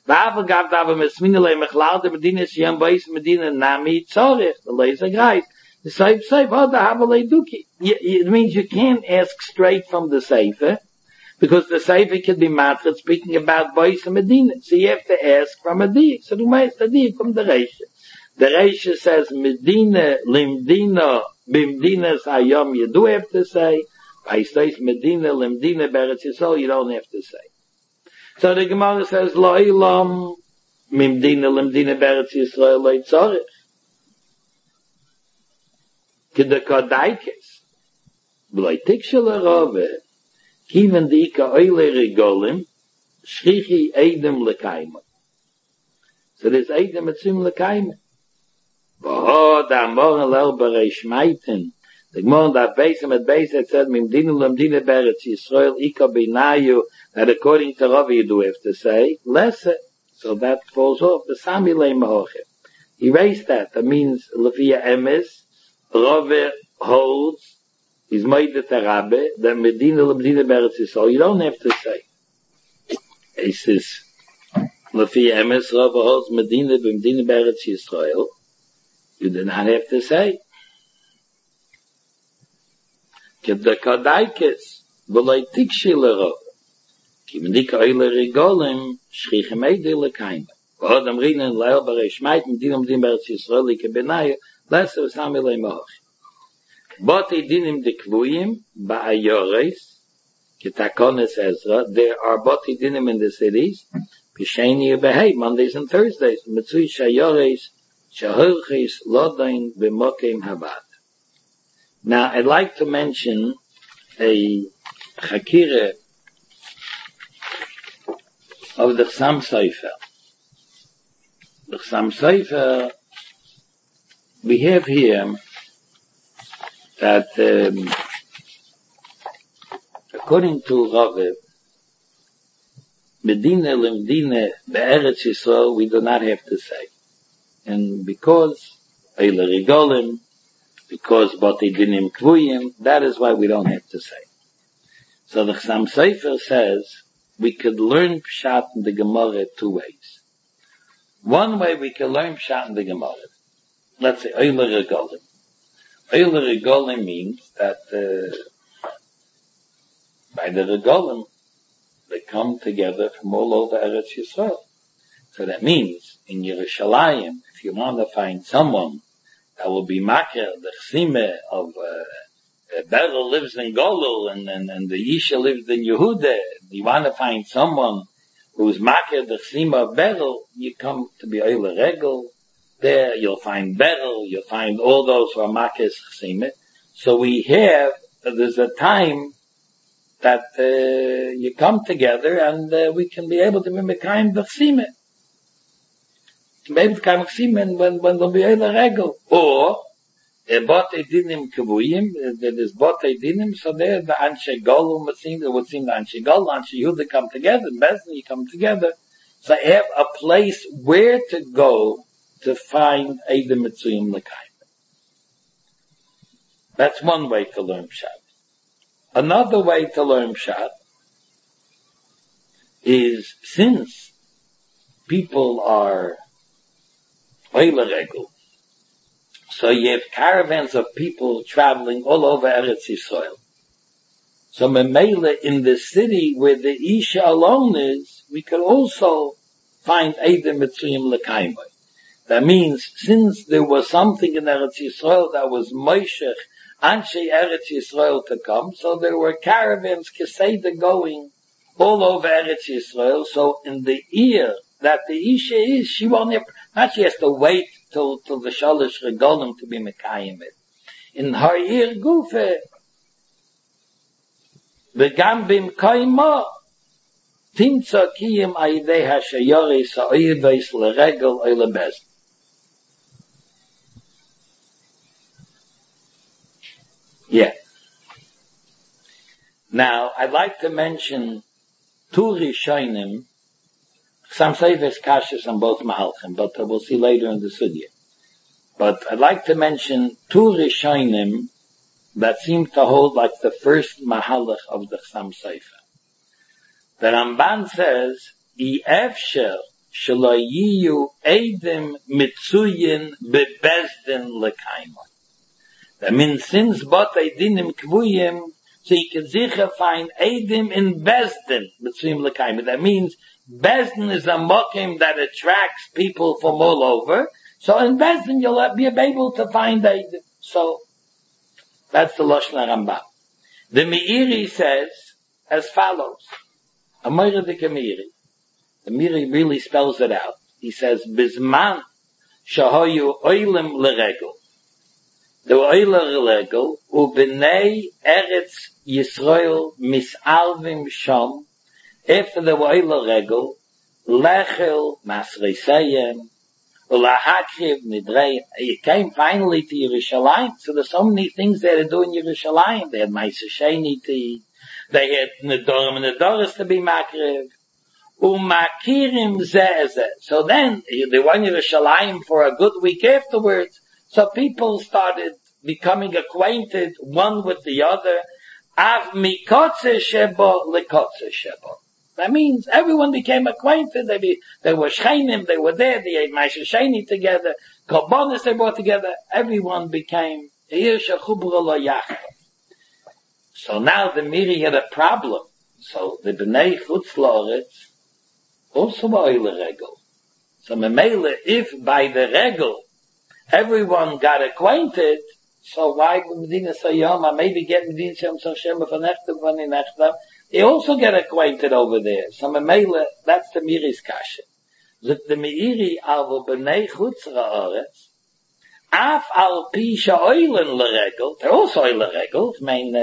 [SPEAKER 1] Medina Siyam, Oisa Medina Nami Tzorich, the Lezer Greis. It means you can't ask straight from the Sefer, Because the Sefer could be matched speaking about boys and Medina. So you have to ask from a diak. So the meist a diak from the Reisha. The Reisha says Medina, Limdina, Bimdina Sayom, you do have to say. By says Medina, Limdina, Beretz Yisrael, you don't have to say. So the Gemara says, Lo Ilam, Mimdina, Limdina, Beretz Yisrael, Lo Yitzorech. Kida Kodaikis. V'lo Tikshel Arove, Kiven Dika Oile Regolim, Shrichi Eidem Lekaima. So there's Eidem Etzim Lekaima. V'ho da Amor Alel Bereish Maiten. The Gemara that Beisam at Beis had said, Mimdina Lamdina Beretz Yisrael Ika Beinayu, that according to Rav you do have to say, lesser. So that falls off. The Sami Lei Mahoche. Erase that. That means, Lefia Emes, Rav holds, is made the Tarabe, that Medina Lamdina Beretz Yisrael, you don't have to say. He says, Lefia Emes, Rav holds Medina B'Medina Beretz Yisrael, you do not have to say. The Kodaikis, V'loi Tikshi L'Rov, Ki Medika Oile Regolim, Shchichem Eidei L'Kaima. V'hod Amrinen L'El Barei Shmait, Medina Medina Beretz Yisrael, Ike Benayu, Lesser Sami Lei Moch. Botei Dinim Dekvuyim, Ba'ayores, Kitakones Ezra, there are Botei Dinim in the cities, Pisheni Behei, Mondays and Thursdays, Mitzui Shayores, Shahurchis, Lodain, B'Mokim Havad. Now, I'd like to mention a Chakira of the Chassam Sofer. The Chassam Sofer, we have here that, according to Rav, Medina Lemdina Be'eretz Yisrael, we do not have to say. And because Eile Regolim, because Botei Dinim Kvuyim, that is why we don't have to say. So the Chassam Sofer says we could learn Pshat in the Gemara two ways. One way we can learn Pshat in the Gemara, let's say Eile Regolim. Eile Regolim means that by the Regolim they come together from all over Eretz Yisrael. So that means in Yerushalayim, if you want to find someone that will be Makir, the Chsime of Berel lives in Golul and the Isha lives in Yehuda. You want to find someone who's Makir, the Chsime of Berel, you come to be Eile Regel. There you'll find Berel, you'll find all those who are Makir's Chsime. So we have, there's a time that you come together and we can be able to be Mekayim the Chsime. Maybe kind of simen when there'll be a regel. Or Botei Dinim Kavuyim, there is Botei Dinim, so there the Anshe Golum would seem the Anshe Golum, Anshe Yehuda come together, Bezdin you come together. So I have a place where to go to find Eidem Mitzuyim L'Kaim. That's one way to learn Pshat. Another way to learn Pshat is since people are Eile Regel. So you have caravans of people traveling all over Eretz Yisrael. So Memele in the city where the Isha alone is, we could also find Eidem Mitzuyim L'Kaimai. That means since there was something in Eretz Yisrael that was Moshech, Anshe Eretz Yisrael to come, so there were caravans, Keseda going all over Eretz Yisrael. So in the year that the Isha is, she won't have, not she has to wait till the Shalosh Regolim to be Mekayim it. In her ear Gufe, V'gam b'mkayma, Timtza kiyim ayidei hashayori sa'oyeves l'regel oy lebez. Yeah. Now, I'd like to mention two Rishonim. Some say there's kashas on both Mahalchim, but we'll see later in the Sugya. But I'd like to mention two Rishonim that seem to hold like the first Mahalach of the Chassam Sofer. The Ramban says, I efsher shelo yiyu edim mitzuyin bebezdin lekaima. That means since Botei Dinim Kvuyim, So you can sicher find Eidim in Besdin, Mitzvim L'Kaim. That means Besdin is a mokim that attracts people from all over. So in Besdin you'll be able to find Eidim. So that's the Lashon Rambam. The Meiri says as follows. Amoira de Meiri. The Meiri really spells it out. He says, Bizman shahoyu oilem l'regel. The oiler l'regel, u'b'nei eretz Yisrael mis'alvim shom, after the oiler regel, lechel masreisayim, ulahakriv nidrei, he came finally to Yerushalayim, so there's so many things they had to do in Yerushalayim. They had Ma'aser Sheni to eat, they had Nedorim and Nedoris to be makriv, umakirim zeh. So then, they went to Yerushalayim for a good week afterwards, so people started becoming acquainted one with the other. Av mikotze shebo lekotze shebo. That means everyone became acquainted. They were shchenim, they were there, they ate Ma'aser Sheni together, korbanos they brought together. Everyone became Hir shechubra lo yachad. So now the Miri had a problem. So the Bnei Chutz La'aretz also oile regel. So memele, if by the regel everyone got acquainted, so why would Medina Sayyama maybe get Medina Sayyama for Nechtam? They also get acquainted over there. So memele, that's the Miri's kasha. The Meiri alvo Bnei Chutz La'aretz af al pi sha'oilen l'regel, they're also oile regel,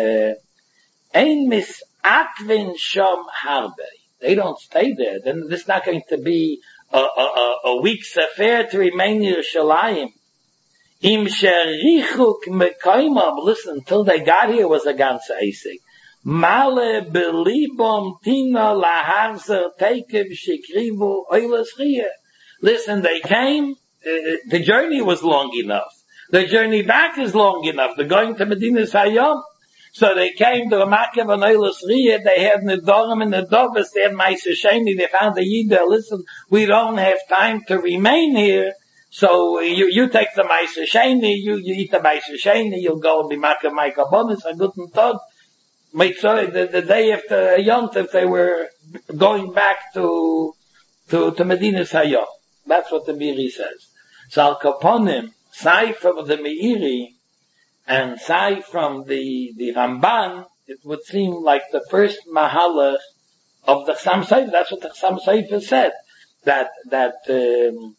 [SPEAKER 1] ein mis akvin shom harbe. They don't stay there. Then this is not going to be a week's affair to remain in Yerushalayim. Im sherichuk mekayma, listen, until they got here was a ganze Eisig. Male belibom tina laharzer tekev shikrivu oilas chiyah. Listen, they came, the journey was long enough. The journey back is long enough. They're going to Medinas Hayom. So they came to Ramakev and Oilas Riyah, they had Nedorim and Nedovas, they had Ma'aser Sheni, they found the Yida, listen, we don't have time to remain here, so you take the Ma'aser Sheni, you eat the Ma'aser Sheni, you'll go and be Makev Ma'akev Bonus, a guten Tag. The day after Yom Tov, they were going back to Medinas Hayom. That's what the Meiri says. So Al Kaponim, Sai from the Meiri, and Sai from the Ramban, it would seem like the first mahalach of the Chassam Sofer. That's what the Chassam Sofer said. That the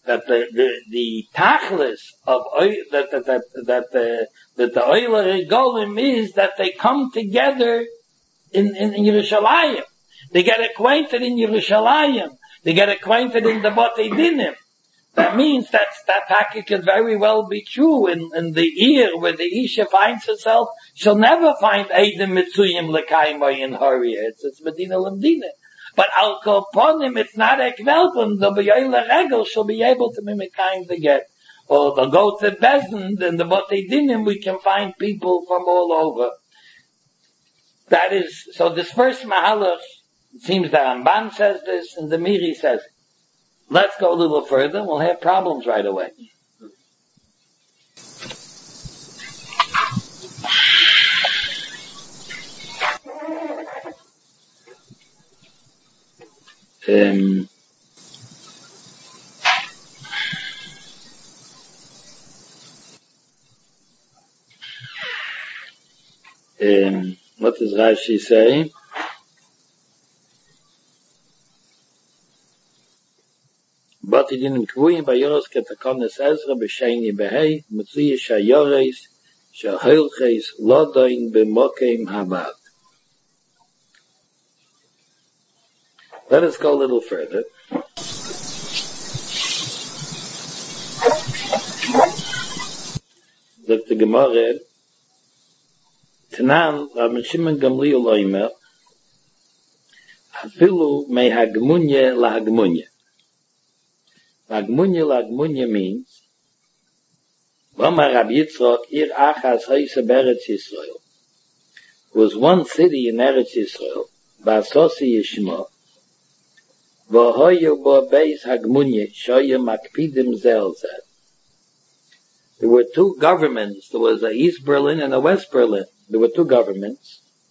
[SPEAKER 1] tachlis of that the oiler regolim is that they come together in Yerushalayim. They get acquainted in Yerushalayim. They get acquainted in the Batei Dinim. That means that package can very well be true in the ear where the Isha finds herself. She'll never find Eidim Mitzuyim L'Kaimai in Hurriya. It's Medina L'Mdina. But Al Koponim, it's not Ekvelpim. The B'yoyle Regel, she'll be able to mimic kind to get. Or they'll go to Bezdin, and the Batei Dinim, we can find people from all over. That is, so this first Mahalach, it seems that Ramban says this, and the Meiri says it. Let's go a little further, we'll have problems right away. What does Rashi say? But he didn't kvuyim bayoros ketakones Ezra b'sheni behei mitzuyah shayores shahilches lodoin b'mokeim havad. Let us go a little further. Look, the Gemara, Tanan, Rabbi Shimon Gamliel Oimer, Afilu mei hagmunye la hagmunye. Hagmunye means, V'amar Rabbi Yitzchok, Ir achas ha'isa beretz Yisrael. Was one city in Eretz Yisrael, Ba'asosi Yishma, V'hoyu bo beis hagmunye, shoya makpidim zelzeh. There were two governments. There was a East Berlin and a West Berlin. There were two governments.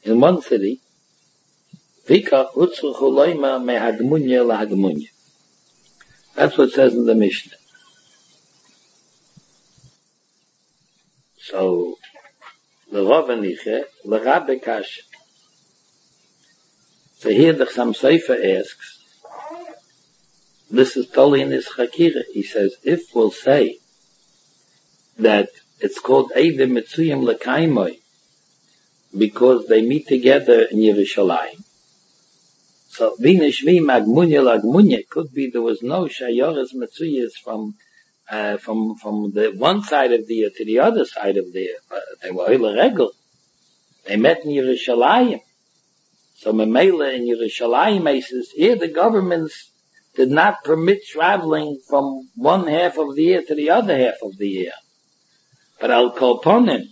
[SPEAKER 1] in one city, Vikach utzruchu loima me hagmunya la hagmunya. That's what it says in the Mishnah. So, the Rav Aniche, the Rabbe Kasha. So here the Chassam Sofer asks, this is totally in his Chakira. He says, if we'll say that it's called Eidem Mitzuyim Lekaimoi because they meet together in Yerushalayim, so Vinishvi Magmunya Lagmunya could be there was no Shayoras Mitzuyas from the one side of the year to the other side of the year. They were Oile Regel. They met in Yerushalayim. So Memela in Yerushalayim says, here the governments did not permit traveling from one half of the year to the other half of the year. But Al Kolponim,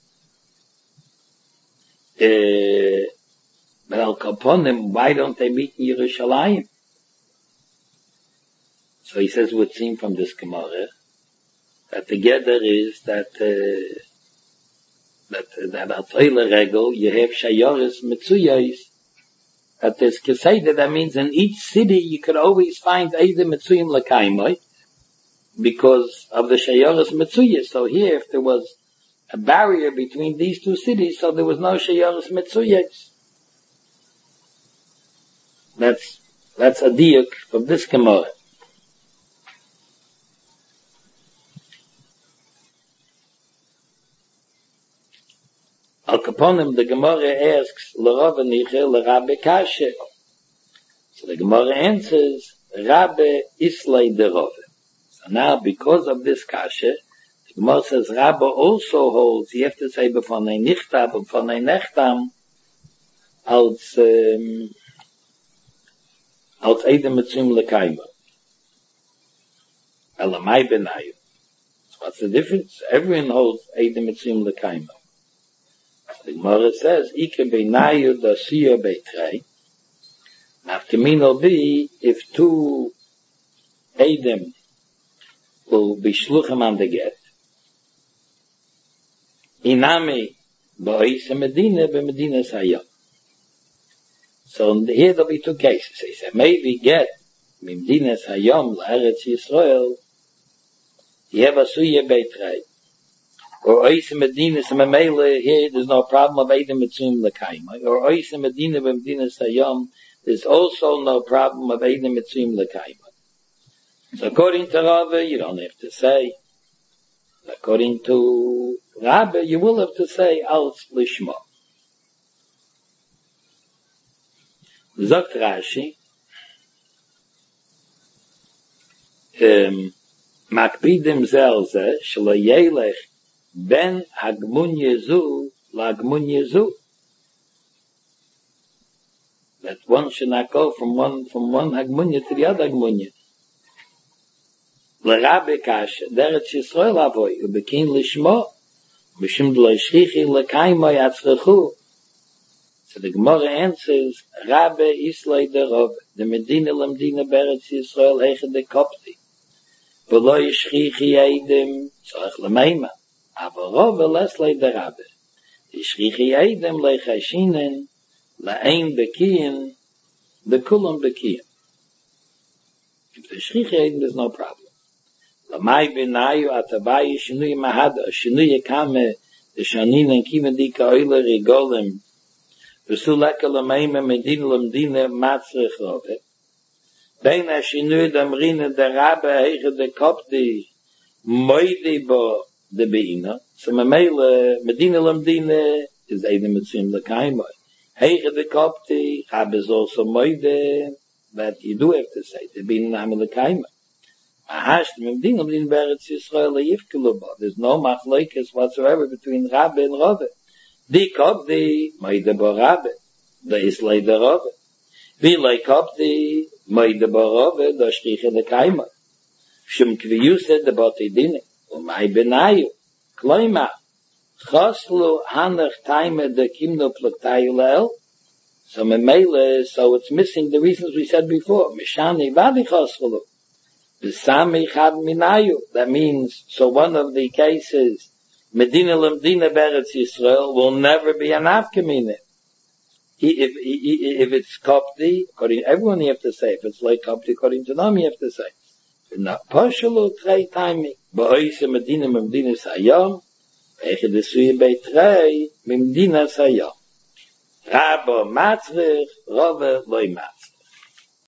[SPEAKER 1] why don't they meet in Yerushalayim? So he says, would seem from this Gemara that together is that Al Toile Regel, you have Shayoris Mitzuyos. That there's Keseda, that means in each city you could always find Eidem Mitzuyim Lekaimoi because of the Shayoris Mitzuyos. So here, if there was a barrier between these two cities, so there was no Shayoris Mitzuyos. That's a diuk from this Gemara. Al Kaponim, the Gemara asks, L'Rav Aniche, L'Rabbe Kashe. So the Gemara answers, Rabbe Islay de Rove. So now, because of this Kashe, the Gemara says, Rabbe also holds, you have to say, B'fonei Nichtab, B'fonei Nechtam, als Eidem Mitzuyim Lekaima. Elamai Benayu. So what's the difference? Everyone holds Eidem Mitzuyim Lekaima. The Gemara says, Ike beinayu da siya beitrei. Nafkamino be, if two Edom will be shluchim on the get. Inami ba'isa Medina b'Medina Sayam. So here there'll be two cases. He said, maybe get Medina Sayam l'Eretz Yisrael, you have a siya beitrei. Or Oisa Medina Samamela, here there's no problem of Eidem Mitzuyim Lekaima. Or Oisa Medina B'Medina Sayam, there's also no problem of Eidem Mitzuyim Lekaima. So according to Rabbe, you don't have to say. According to Rabbe, you will have to say Als Lishma. Zokt Rashi, Makpidim Zelze, Shlo Yelech, Ben Hagmunya Zu Lagmunya Zu. That one should not go from one Hagmunya to the other Hagmunya. L'Rabbe Kasha, Deretz Yisrael Avoy, Ubekin Lishmo, Mishim D'lo Shchichi L'Kaimoi Atzrechu. So the Gemara answers, Rabbe Islay de Rov, the Medina Lamdina Beretz Yisrael Eiche de Kopti. V'lo Yishchichi Eidim, Tzorech L'meima. Aber Rove leslei der Rabbe. Die Shrichi Eidem lechashinen, la'ein bekiyin, bekulam bekiyin. If the Shrichi Eidem, there's no problem. Lamai benayu atabayi shinui mahada, shinui kame, the shaninen kimedika oile rigolim, v'suleka lameime medina lamdina matzrech Rove. Bein ha-shinui damrina der Rabbe heiche de kopti, moidi bo, the Beina. So Medina Lamdina is Eidem Mitzuyim Lekaimoi. Heiche de Kopti, Rabbe is also Moide, but you do have to say, the Beina Name Lekaimoi. Ahash, Medina Lamdina Beretz Yisrael Yifkeluba. There's no machlokes whatsoever between Rabbe and Rove. Di Kopti, Moide bo Rabbe, the Islay de Rove. Vilay Kopti, Moide bo Rove, the Shriche Lekaimoi. Shum Kviyuse de Boti Dine. My benayu, kloima, choslu hanach taime de kimno pluktayu leel. So memele, so it's missing the reasons we said before. Mishani vadi choslu. B'sami chad minayu. That means, so one of the cases, Medina Lamdina Beretz Yisrael will never be an afkamine. If it's Kopti, according to everyone you have to say. If it's like Kopti, according to them you have to say. Not Poshalu, Trei Taimi. Ba'oise Medina, Memdina Sayom. Eche Desuye Bei Trei, Memdina Sayom. Rabba Matzrich, Rove Loi Matzrich.